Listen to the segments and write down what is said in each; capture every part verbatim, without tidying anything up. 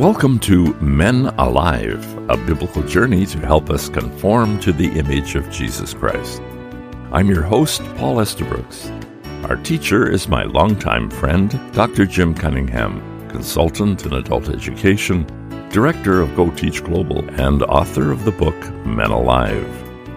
Welcome to Men Alive, a biblical journey to help us conform to the image of Jesus Christ. I'm your host, Paul Estabrooks. Our teacher is my longtime friend, Doctor Jim Cunningham, consultant in adult education, director of Go Teach Global, and author of the book Men Alive.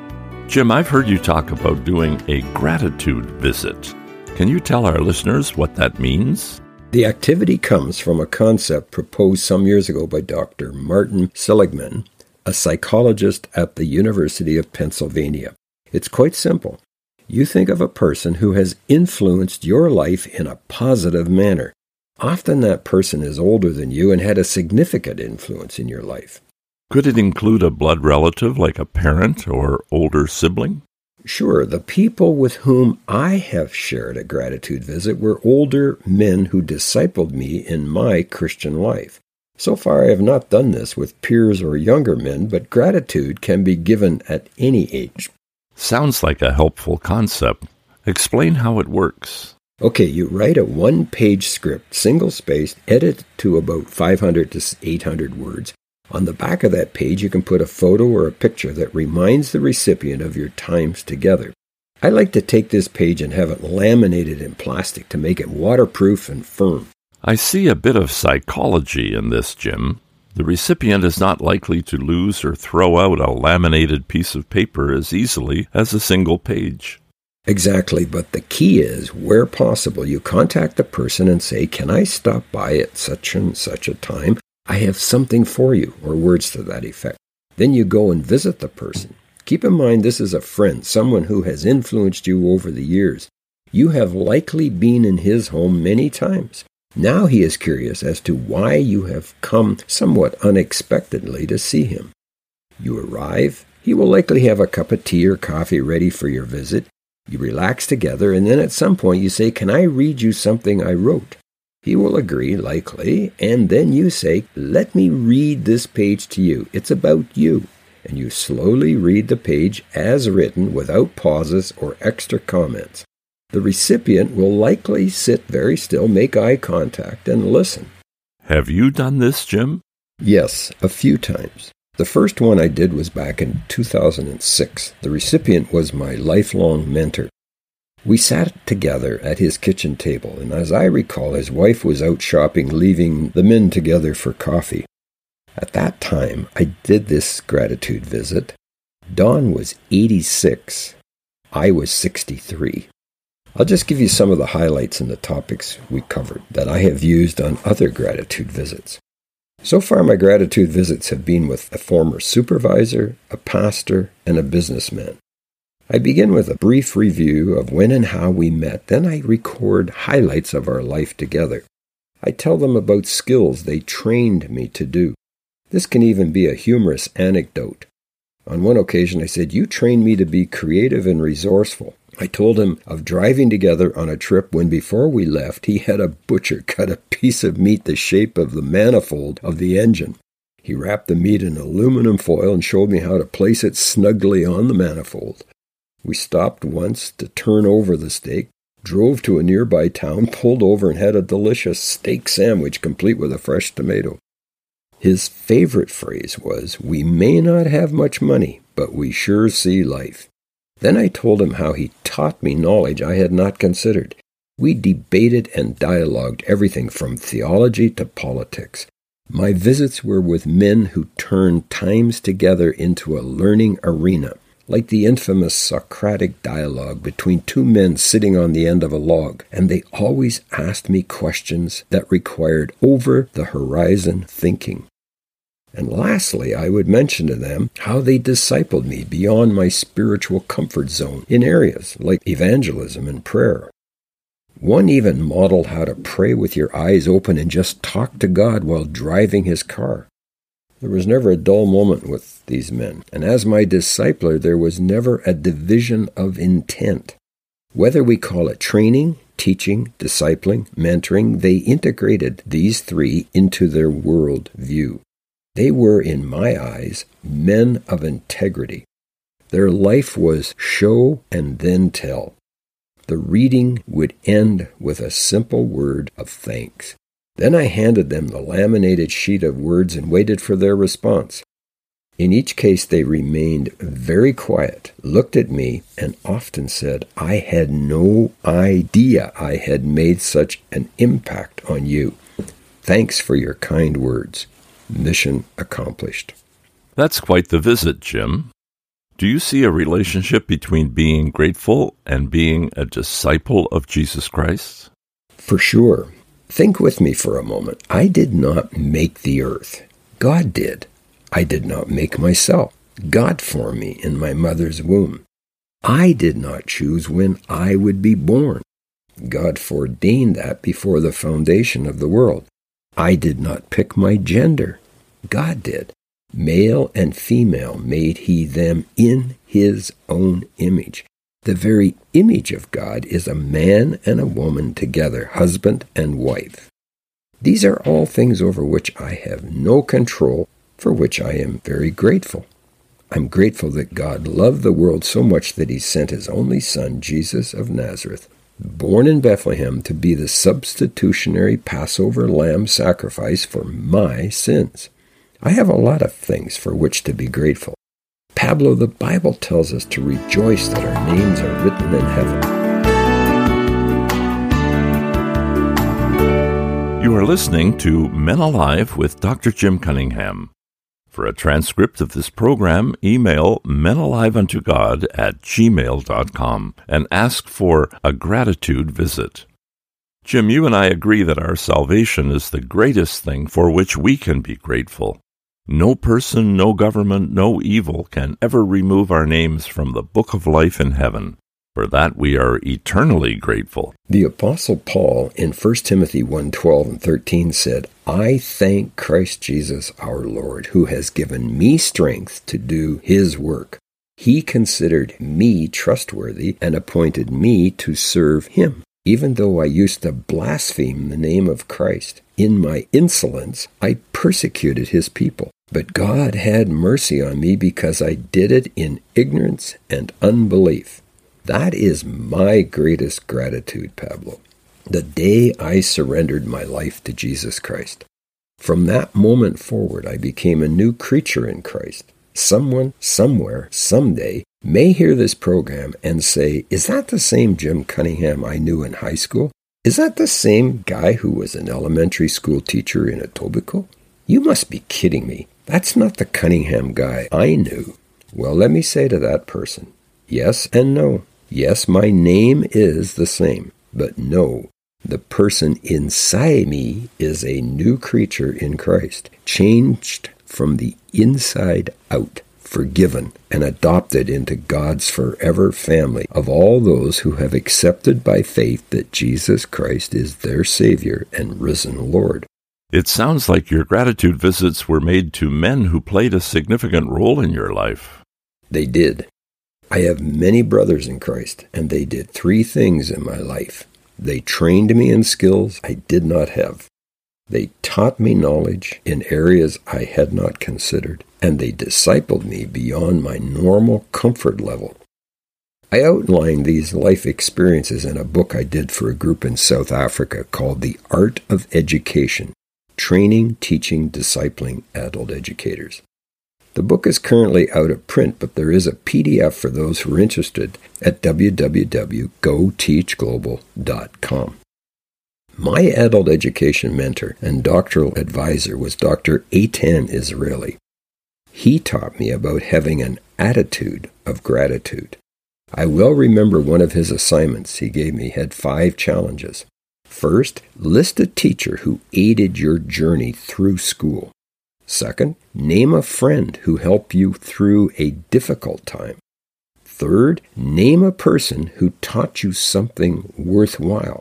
Jim, I've heard you talk about doing a gratitude visit. Can you tell our listeners what that means? The activity comes from a concept proposed some years ago by Doctor Martin Seligman, a psychologist at the University of Pennsylvania. It's quite simple. You think of a person who has influenced your life in a positive manner. Often that person is older than you and had a significant influence in your life. Could it include a blood relative like a parent or older sibling? Sure, the people with whom I have shared a gratitude visit were older men who discipled me in my Christian life. So far, I have not done this with peers or younger men, but gratitude can be given at any age. Sounds like a helpful concept. Explain how it works. Okay, you write a one-page script, single-spaced, edit to about five hundred to eight hundred words. On the back of that page, you can put a photo or a picture that reminds the recipient of your times together. I like to take this page and have it laminated in plastic to make it waterproof and firm. I see a bit of psychology in this, Jim. The recipient is not likely to lose or throw out a laminated piece of paper as easily as a single page. Exactly, but the key is, where possible, you contact the person and say, "Can I stop by at such and such a time? I have something for you," or words to that effect. Then you go and visit the person. Keep in mind this is a friend, someone who has influenced you over the years. You have likely been in his home many times. Now he is curious as to why you have come somewhat unexpectedly to see him. You arrive. He will likely have a cup of tea or coffee ready for your visit. You relax together, and then at some point you say, "Can I read you something I wrote?" He will agree, likely, and then you say, "Let me read this page to you. It's about you." And you slowly read the page as written without pauses or extra comments. The recipient will likely sit very still, make eye contact, and listen. Have you done this, Jim? Yes, a few times. The first one I did was back in two thousand six. The recipient was my lifelong mentor. We sat together at his kitchen table, and as I recall, his wife was out shopping, leaving the men together for coffee. At that time, I did this gratitude visit. Don was eighty-six. I was sixty-three. I'll just give you some of the highlights and the topics we covered that I have used on other gratitude visits. So far, my gratitude visits have been with a former supervisor, a pastor, and a businessman. I begin with a brief review of when and how we met, then I record highlights of our life together. I tell them about skills they trained me to do. This can even be a humorous anecdote. On one occasion I said, "You trained me to be creative and resourceful." I told him of driving together on a trip when before we left he had a butcher cut a piece of meat the shape of the manifold of the engine. He wrapped the meat in aluminum foil and showed me how to place it snugly on the manifold. We stopped once to turn over the steak, drove to a nearby town, pulled over, and had a delicious steak sandwich complete with a fresh tomato. His favorite phrase was, "We may not have much money, but we sure see life." Then I told him how he taught me knowledge I had not considered. We debated and dialogued everything from theology to politics. My visits were with men who turned times together into a learning arena, like the infamous Socratic dialogue between two men sitting on the end of a log, and they always asked me questions that required over-the-horizon thinking. And lastly, I would mention to them how they discipled me beyond my spiritual comfort zone in areas like evangelism and prayer. One even modeled how to pray with your eyes open and just talk to God while driving his car. There was never a dull moment with these men, and as my discipler, there was never a division of intent. Whether we call it training, teaching, discipling, mentoring, they integrated these three into their world view. They were, in my eyes, men of integrity. Their life was show and then tell. The reading would end with a simple word of thanks. Then I handed them the laminated sheet of words and waited for their response. In each case, they remained very quiet, looked at me, and often said, "I had no idea I had made such an impact on you. Thanks for your kind words. Mission accomplished." That's quite the visit, Jim. Do you see a relationship between being grateful and being a disciple of Jesus Christ? For sure. Think with me for a moment. I did not make the earth. God did. I did not make myself. God formed me in my mother's womb. I did not choose when I would be born. God foreordained that before the foundation of the world. I did not pick my gender. God did. Male and female made he them in his own image. The very image of God is a man and a woman together, husband and wife. These are all things over which I have no control, for which I am very grateful. I'm grateful that God loved the world so much that he sent his only Son, Jesus of Nazareth, born in Bethlehem, to be the substitutionary Passover lamb sacrifice for my sins. I have a lot of things for which to be grateful. Pablo, the Bible tells us to rejoice that our names are written in heaven. You are listening to Men Alive with Doctor Jim Cunningham. For a transcript of this program, email menaliveuntogod at gmail dot com and ask for a gratitude visit. Jim, you and I agree that our salvation is the greatest thing for which we can be grateful. No person, no government, no evil can ever remove our names from the book of life in heaven. For that we are eternally grateful. The Apostle Paul in First Timothy one twelve and thirteen said, "I thank Christ Jesus our Lord, who has given me strength to do his work. He considered me trustworthy and appointed me to serve him, even though I used to blaspheme the name of Christ. In my insolence, I persecuted his people. But God had mercy on me because I did it in ignorance and unbelief." That is my greatest gratitude, Pablo. The day I surrendered my life to Jesus Christ. From that moment forward, I became a new creature in Christ. Someone, somewhere, someday, may hear this program and say, "Is that the same Jim Cunningham I knew in high school? Is that the same guy who was an elementary school teacher in Etobicoke? You must be kidding me. That's not the Cunningham guy I knew." Well, let me say to that person, yes and no. Yes, my name is the same, but no, the person inside me is a new creature in Christ, changed from the inside out, forgiven, and adopted into God's forever family of all those who have accepted by faith that Jesus Christ is their Savior and risen Lord. It sounds like your gratitude visits were made to men who played a significant role in your life. They did. I have many brothers in Christ, and they did three things in my life. They trained me in skills I did not have. They taught me knowledge in areas I had not considered, and they discipled me beyond my normal comfort level. I outlined these life experiences in a book I did for a group in South Africa called The Art of Education, Training, Teaching, Discipling Adult Educators. The book is currently out of print, but there is a P D F for those who are interested at w w w dot go teach global dot com. My adult education mentor and doctoral advisor was Doctor Eitan Israeli. He taught me about having an attitude of gratitude. I well remember one of his assignments he gave me had five challenges. First, list a teacher who aided your journey through school. Second, name a friend who helped you through a difficult time. Third, name a person who taught you something worthwhile.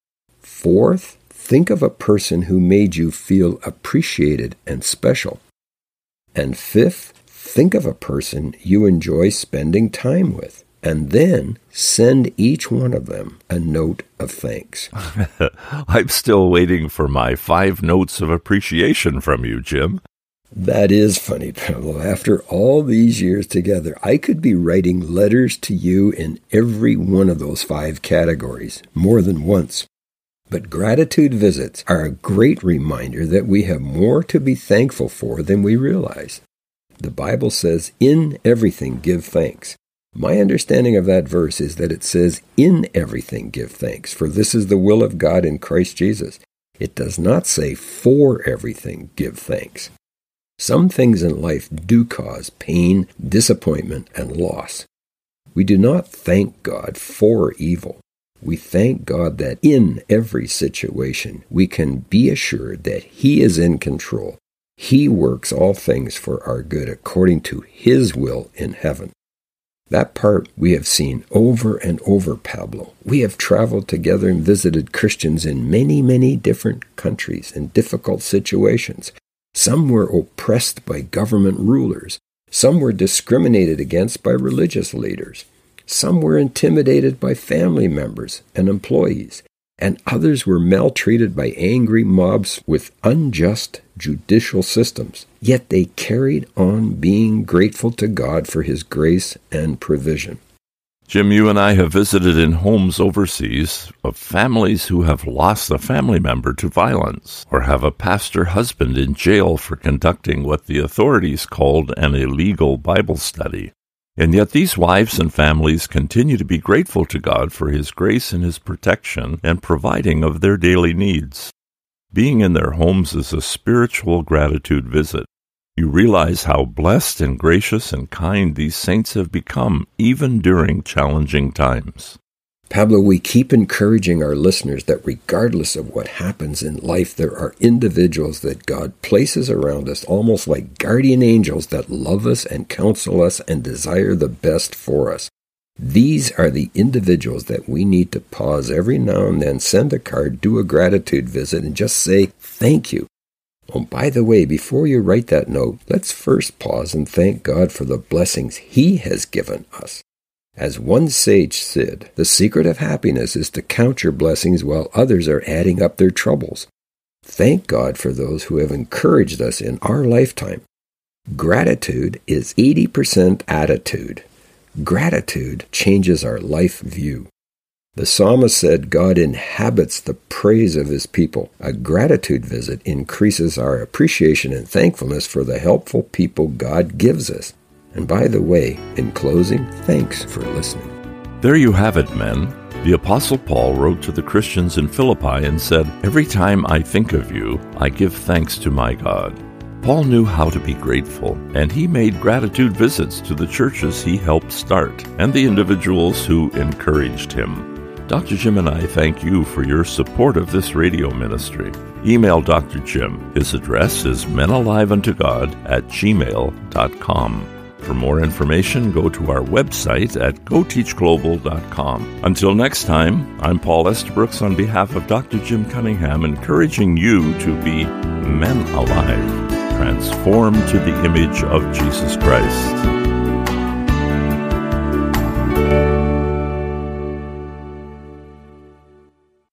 Fourth, think of a person who made you feel appreciated and special. And fifth, think of a person you enjoy spending time with. And then send each one of them a note of thanks. I'm still waiting for my five notes of appreciation from you, Jim. That is funny, Pablo. After all these years together, I could be writing letters to you in every one of those five categories, more than once. But gratitude visits are a great reminder that we have more to be thankful for than we realize. The Bible says, "In everything give thanks." My understanding of that verse is that it says, "In everything give thanks, for this is the will of God in Christ Jesus." It does not say, "For everything give thanks." Some things in life do cause pain, disappointment, and loss. We do not thank God for evil. We thank God that in every situation we can be assured that He is in control. He works all things for our good according to His will in heaven. That part we have seen over and over, Pablo. We have traveled together and visited Christians in many, many different countries in difficult situations. Some were oppressed by government rulers. Some were discriminated against by religious leaders. Some were intimidated by family members and employees, and others were maltreated by angry mobs with unjust judicial systems. Yet they carried on being grateful to God for His grace and provision. Jim, you and I have visited in homes overseas of families who have lost a family member to violence, or have a pastor husband in jail for conducting what the authorities called an illegal Bible study. And yet these wives and families continue to be grateful to God for His grace and His protection and providing of their daily needs. Being in their homes is a spiritual gratitude visit. You realize how blessed and gracious and kind these saints have become, even during challenging times. Pablo, we keep encouraging our listeners that regardless of what happens in life, there are individuals that God places around us, almost like guardian angels that love us and counsel us and desire the best for us. These are the individuals that we need to pause every now and then, send a card, do a gratitude visit, and just say, "Thank you." Oh, by the way, before you write that note, let's first pause and thank God for the blessings He has given us. As one sage said, the secret of happiness is to count your blessings while others are adding up their troubles. Thank God for those who have encouraged us in our lifetime. Gratitude is eighty percent attitude. Gratitude changes our life view. The psalmist said God inhabits the praise of His people. A gratitude visit increases our appreciation and thankfulness for the helpful people God gives us. And by the way, in closing, thanks for listening. There you have it, men. The Apostle Paul wrote to the Christians in Philippi and said, "Every time I think of you, I give thanks to my God." Paul knew how to be grateful, and he made gratitude visits to the churches he helped start and the individuals who encouraged him. Doctor Jim and I thank you for your support of this radio ministry. Email Doctor Jim. His address is menaliveuntogod at gmail dot com. For more information, go to our website at go teach global dot com. Until next time, I'm Paul Estabrooks on behalf of Doctor Jim Cunningham, encouraging you to be men alive, transformed to the image of Jesus Christ.